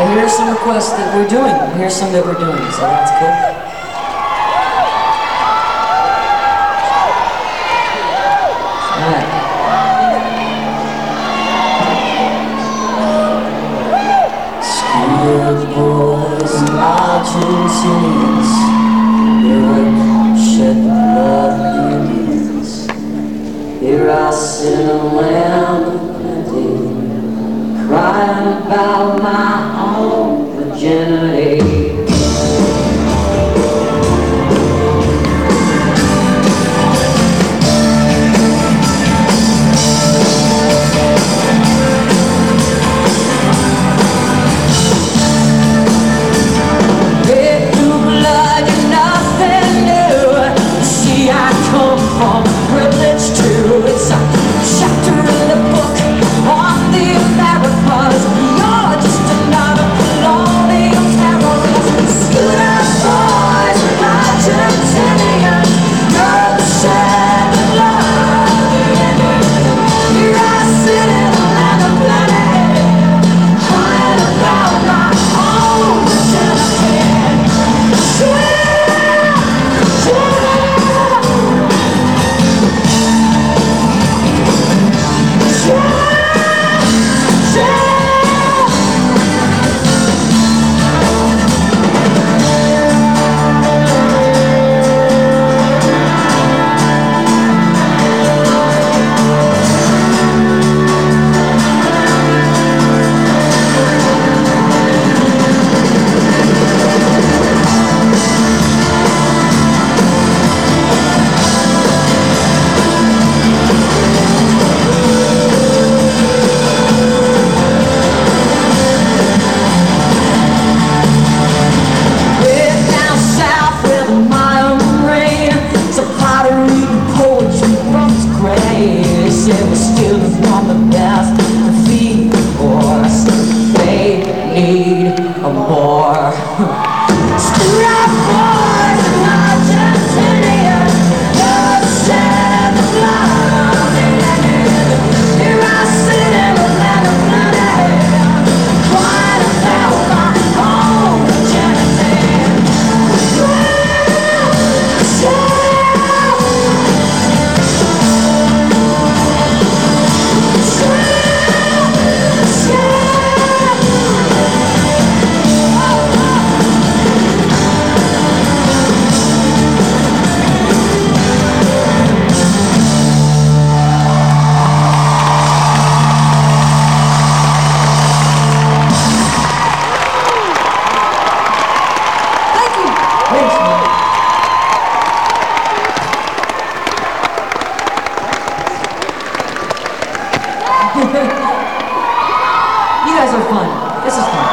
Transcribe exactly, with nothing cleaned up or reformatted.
here's some requests that we're doing. Here's some that we're doing, so that's cool. Alright. Schoolboys and Argentinians, Europe shed the blood of Indians. Here I sit in a land of plenty, crying about my own virginity. We're still from the best to feed the horse. They need a more screwed up boys in Argentina. Just shed the blood of the enemy. Here I sit in the land of plenty, crying about my own virginity. You guys are fun. This is fun.